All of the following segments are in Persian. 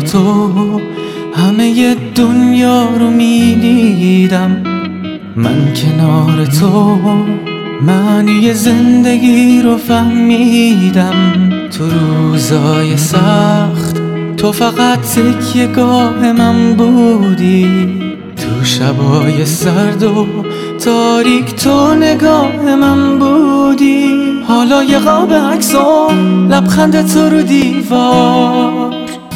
تو همه دنیا رو میدیدم. من کنار تو معنی زندگی رو فهمیدم. تو روزای سخت تو فقط تکیه‌گاه من بودی. تو شبای سرد و تاریک تو نگاه من بودی. حالا یه قاب عکس و لبخند تو رو دیوار.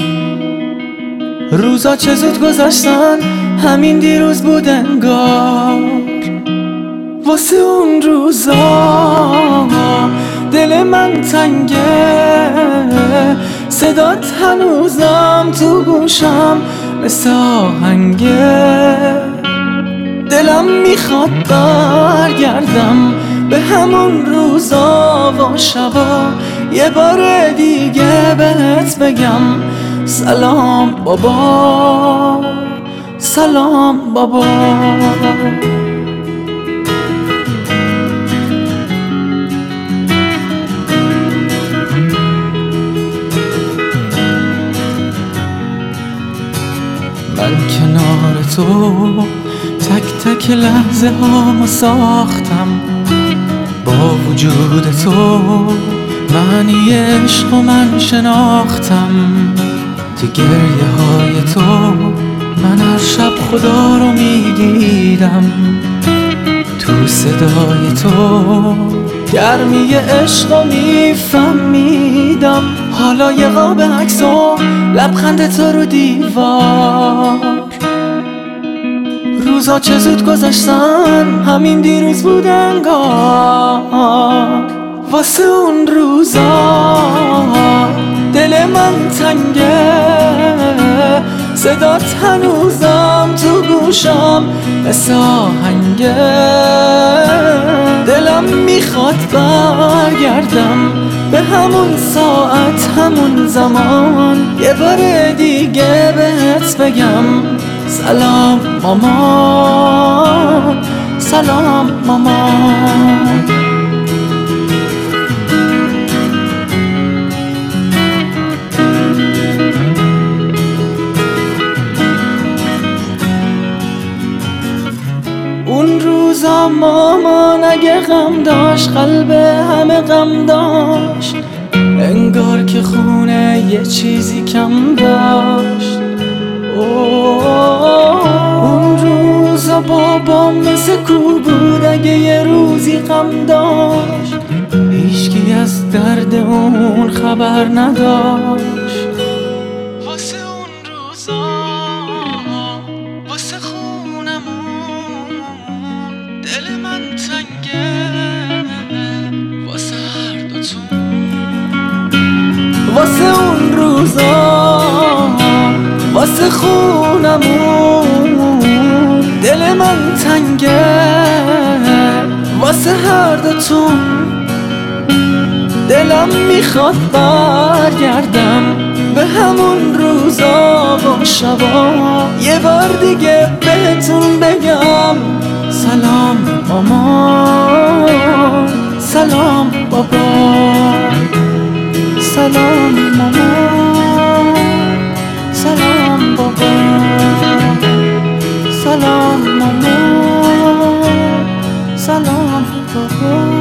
روزا چه زود گذشتن، همین دیروز بود انگار. واسه اون روزا دل من تنگه، صدات هنوزم تو گوشم مثل آهنگه. دلم میخواد برگردم به همون روزا و شبا، یه بار دیگه بهت بگم سلام بابا، سلام بابا. من کنار تو تک تک لحظه هامو ساختم. با وجود تو معنی عشق و من شناختم. تو گریه های تو من هر شب خدا رو میدیدم. تو صدای تو گرمی عشق رو میفهمیدم. حالا یه قاب عکس و لبخند تو رو دیوار. روزا چه زود گذشتن، همین دیروز بود انگار. واسه اون روزا دل من تنگه، صدات هنوزم تو گوشم مثل آهنگه. دلم میخواد برگردم به همون ساعت همون زمان، یه بار دیگه بهت بگم سلام مامان، سلام مامان. اون روزا مامان اگه غم داشت قلب همه غم داشت، انگار که خونه یه چیزی کم داشت. اون روزا بابا مثل کو بود اگه یه روزی غم داشت، هیچکی از درد اون خبر نداشت. واسه اون روزا واسه خونمون دل من تنگه، واسه هر دوتون. واسه اون روزا واسه خونمون دل من تنگه، واسه هر دوتون. دلم میخواد برگردم به همون روزا و شبا، یه بار دیگه بهتون بگم سلام مامان، سلام بابا، سلام مامان، سلام بابا، سلام مامان، سلام بابا.